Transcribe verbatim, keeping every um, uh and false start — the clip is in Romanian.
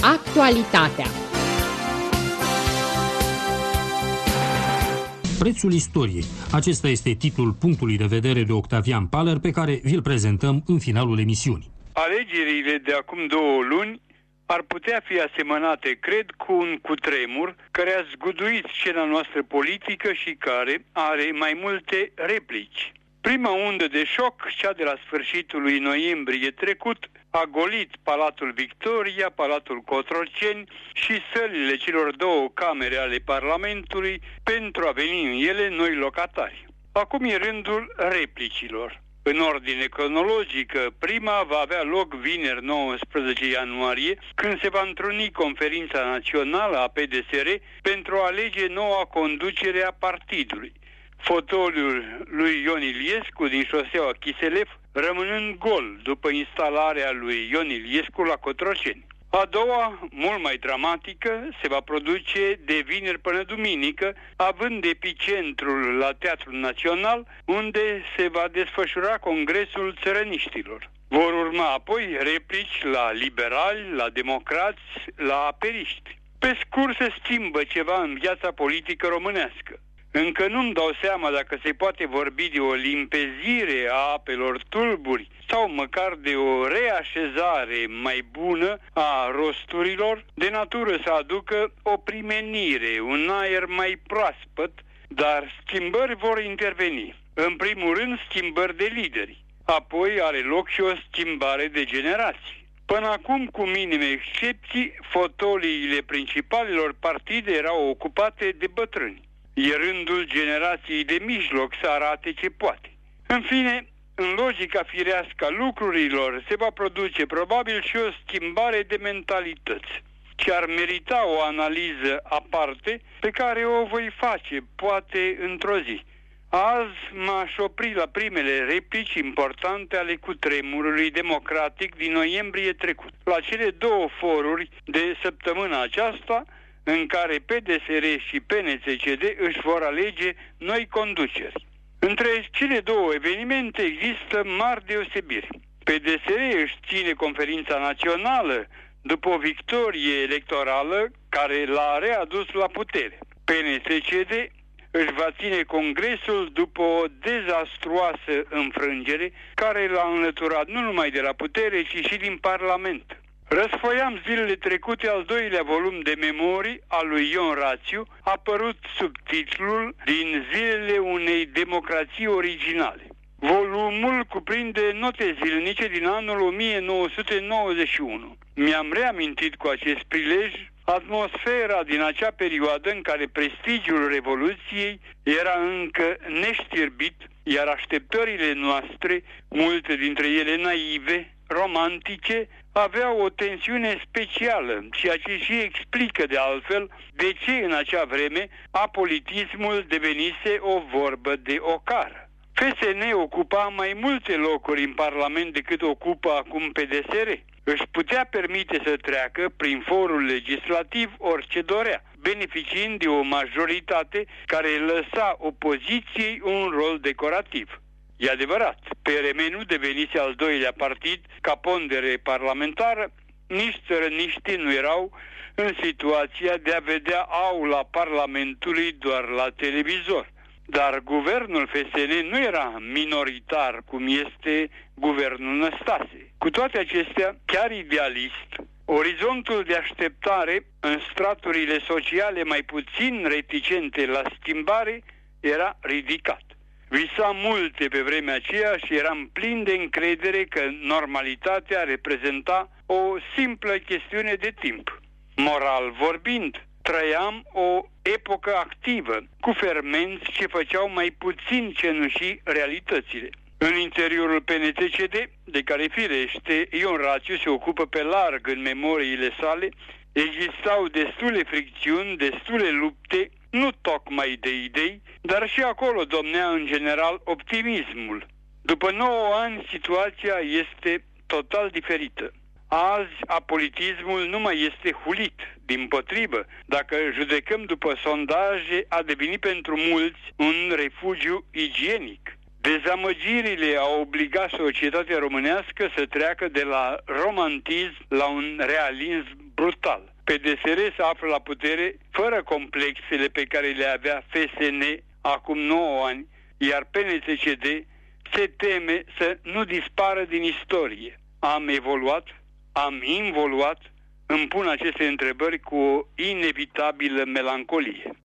Actualitatea. Prețul istoriei. Acesta este titlul punctului de vedere de Octavian Paler, pe care vi-l prezentăm în finalul emisiunii. Alegerile de acum două luni ar putea fi asemănate, cred, cu un cutremur care a zguduit scena noastră politică și care are mai multe replici. Prima undă de șoc, cea de la sfârșitul lui noiembrie trecut, a golit Palatul Victoria, Palatul Cotroceni și sălile celor două camere ale Parlamentului pentru a veni în ele noi locatari. Acum e rândul replicilor. În ordine cronologică, prima va avea loc vineri nouăsprezece ianuarie, când se va întruni Conferința Națională a P D S R pentru a alege noua conducere a partidului. Fotoliul lui Ion Iliescu din șoseaua Chiselef rămânând gol după instalarea lui Ion Iliescu la Cotroceni. A doua, mult mai dramatică, se va produce de vineri până duminică, având epicentrul la Teatrul Național, unde se va desfășura Congresul Țărăniștilor. Vor urma apoi replici la liberali, la democrați, la aperiști. Pe scurt, se schimbă ceva în viața politică românească. Încă nu-mi dau seama dacă se poate vorbi de o limpezire a apelor tulburi sau măcar de o reașezare mai bună a rosturilor, de natură să aducă o primenire, un aer mai proaspăt, dar schimbări vor interveni. În primul rând, schimbări de lideri. Apoi are loc și o schimbare de generații. Până acum, cu minime excepții, fotoliile principalelor partide erau ocupate de bătrâni. E rândul generației de mijloc să arate ce poate. În fine, în logica firească a lucrurilor, se va produce probabil și o schimbare de mentalități, ce ar merita o analiză aparte pe care o voi face, poate, într-o zi. Azi m-aș opri la primele replici importante ale cutremurului democratic din noiembrie trecut, la cele două foruri de săptămâna aceasta, în care P D S R și P N C C D își vor alege noi conduceri. Între cele două evenimente există mari deosebiri. P D S R își ține conferința națională după o victorie electorală care l-a readus la putere. P N C C D își va ține congresul după o dezastruoasă înfrângere care l-a înlăturat nu numai de la putere, ci și din Parlament. Răsfoiam zilele trecute al doilea volum de memorii al lui Ion Rațiu, apărut sub titlul Din zilele unei democrații originale. Volumul cuprinde note zilnice din anul o mie nouă sute nouăzeci și unu. Mi-am reamintit cu acest prilej atmosfera din acea perioadă în care prestigiul Revoluției era încă neștirbit, iar așteptările noastre, multe dintre ele naive, romantice, aveau o tensiune specială, ceea ce și explică de altfel de ce în acea vreme apolitismul devenise o vorbă de ocară. F S N ocupa mai multe locuri în Parlament decât ocupă acum P D S R. Își putea permite să treacă prin forul legislativ orice dorea, beneficiind de o majoritate care lăsa opoziției un rol decorativ. E adevărat, P R M nu devenise al doilea partid ca pondere parlamentară, nici țărăniștii nu erau în situația de a vedea aula Parlamentului doar la televizor. Dar guvernul F S N nu era minoritar cum este guvernul Năstase. Cu toate acestea, chiar idealist, orizontul de așteptare în straturile sociale mai puțin reticente la schimbare era ridicat. Visam multe pe vremea aceea și eram plin de încredere că normalitatea reprezenta o simplă chestiune de timp. Moral vorbind, trăiam o epocă activă, cu fermenți ce făceau mai puțin cenușii realitățile. În interiorul P N C C D, de care firește Ion Rațiu se ocupă pe larg în memoriile sale, existau destule fricțiuni, destule lupte, nu tocmai de idei, dar și acolo domnea în general optimismul. După nouă ani, situația este total diferită. Azi, apolitismul nu mai este hulit, dimpotrivă, dacă judecăm după sondaje, a devenit pentru mulți un refugiu igienic. Dezamăgirile au obligat societatea românească să treacă de la romantism la un realism brutal. P D S R se află la putere fără complexele pe care le avea F S N acum nouă ani, iar P N C C D se teme să nu dispară din istorie. Am evoluat, am involuat, îmi pun aceste întrebări cu o inevitabilă melancolie.